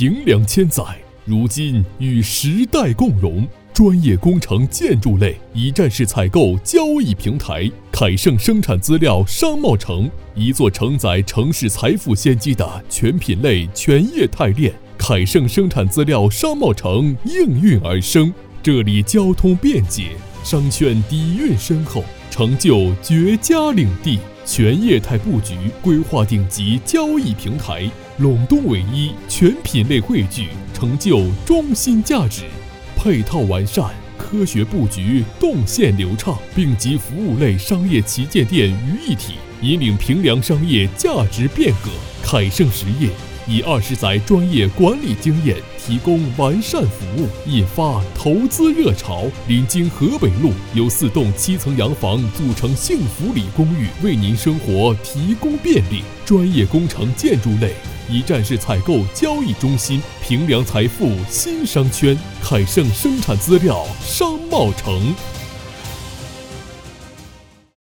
平凉千载，如今与时代共融。专业工程建筑类一站式采购交易平台凯盛生产资料商贸城，一座承载城市财富先机的全品类全业态链。凯盛生产资料商贸城应运而生，这里交通便捷，商圈底蕴深厚，成就绝佳领地。全业态布局，规划顶级交易平台，陇东唯一，全品类汇聚，成就中心价值。配套完善，科学布局，动线流畅，并集服务类商业旗舰店于一体，引领平凉商业价值变革。凯盛实业以20载专业管理经验，提供完善服务，引发投资热潮。临京河北路由4栋7层洋房组成幸福里公寓，为您生活提供便利。专业工程建筑类一站式采购交易中心，平凉财富新商圈，凯盛生产资料商贸城。